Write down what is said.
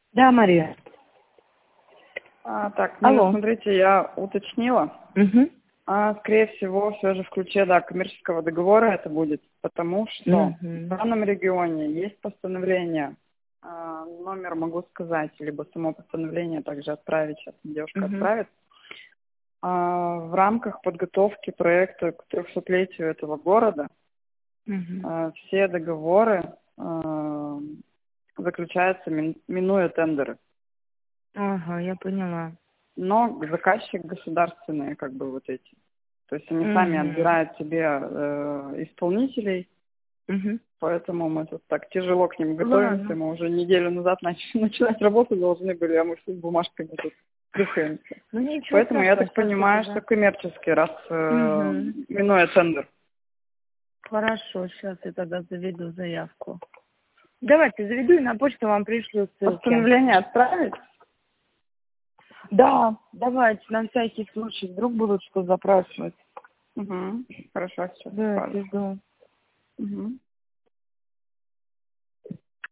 Да, Мария. Так, Алло. смотрите, я уточнила. Угу. Скорее всего, все же в ключе, да, коммерческого договора это будет, потому что в Угу. данном регионе есть постановление, номер могу сказать, либо само постановление также отправить, сейчас девушка Угу. отправит. В рамках подготовки проекта к 300-летию этого города Угу. все договоры заключаются, минуя тендеры. Ага, я поняла. Но заказчик государственные, как бы вот эти. То есть они сами Угу. отбирают себе исполнителей, Угу. поэтому мы тут так тяжело к ним готовимся. Ладно. Мы уже неделю назад начинать работу должны были, а мы все с бумажками тут плюхаемся. Ну ничего Поэтому я страшного, так сейчас понимаю, это, что да. коммерческий, раз Угу. минуя тендер. Хорошо, сейчас я тогда заведу заявку. Давайте заведу и на почту вам пришлю ссылки. Постановление отправить? Да, давайте, на всякий случай, вдруг будут что запрашивать. Угу. Хорошо, сейчас Да, скажу. жду. Угу.